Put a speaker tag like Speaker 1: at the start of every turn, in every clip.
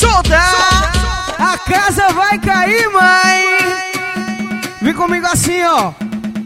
Speaker 1: solta! A casa vai cair, mãe. Vem comigo assim, ó.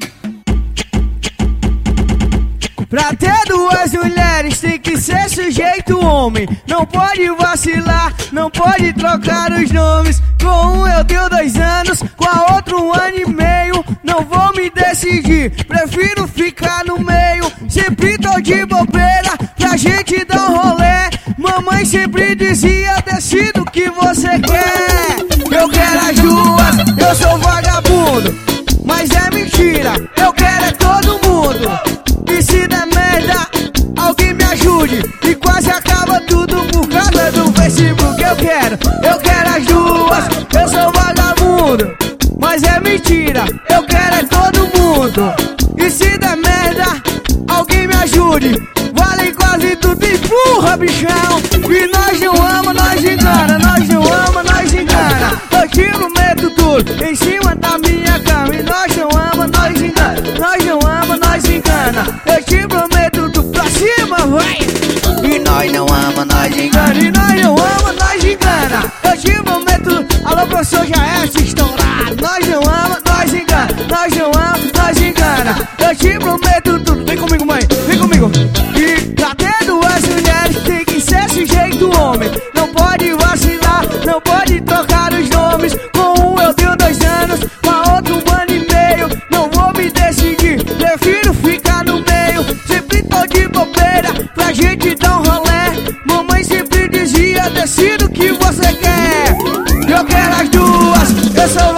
Speaker 1: Pra ter duas mulheres tem que ser sujeito homem. Não pode vacilar, não pode trocar os nomes. Com um eu tenho 2 anos, com a outra 1 ano e meio. Não vou me decidir, prefiro ficar no meio. Sempre tô de bobeira pra gente dar um rolê. Mamãe sempre dizia, decida o que você quer. Eu quero as duas, eu sou vagabundo. Mas é mentira, eu quero é todo mundo. E se der merda, alguém me ajude. E quase acaba tudo por causa do Facebook. Eu quero as duas, eu sou vagabundo. Mas é mentira, eu quero é todo mundo. E se der merda, alguém me ajude. Vale quase tudo, empurra, bichão. E nós não ama, nós engana. Nós não ama, nós engana. Eu te prometo tudo em cima da minha cama. E nós não ama, nós engana. Nós não ama, nós engana. Eu te prometo tudo pra cima, vai. E nós não ama, nós engana. E nós não ama, nós engana. Eu te prometo, alô professor, já é se estourar. Nós não ama, nós engana. Nós não ama, nós engana. Eu te prometo tudo. Vem comigo, mãe, vem comigo. E pra ter duas mulheres tem que ser sujeito homem. Não pode vacilar, não pode trocar os nomes. Com um eu tenho 2 anos, com a outra 1 ano e meio. Não vou me decidir, prefiro ficar no meio. Sempre tô de bobeira pra gente dar um rolê. Mamãe sempre dizia, decida o que você quer. Eu quero as duas, eu sou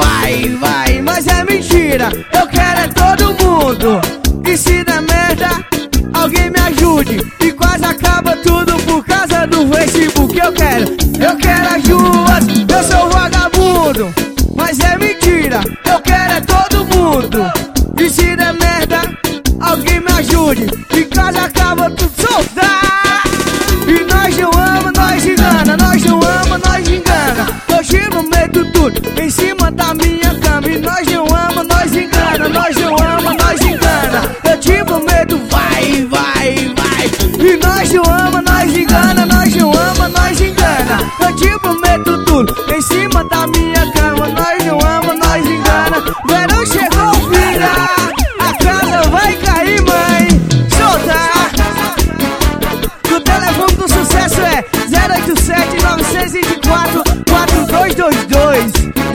Speaker 1: vai, mas é mentira. Eu quero é todo mundo. E se der merda, alguém me ajude. E quase acaba tudo por causa do Facebook. Eu quero as duas, eu sou vagabundo. Mas é mentira, eu quero é todo mundo. E se der merda, alguém me ajude. E quase acaba tudo, solta! E nós não ama, nós engana. Nós não ama, nós engana. Eu te prometo tudo em cima da minha cama. E nós não ama, nós engana. Nós não ama, nós engana. Eu te prometo, vai. E nós não ama, nós engana. Nós não ama, nós engana. Eu te prometo tudo em cima da minha cama. Nós não ama, nós engana. Verão chegou, filha. A casa vai cair, mãe. Solta! O telefone do sucesso é 087 924 4222.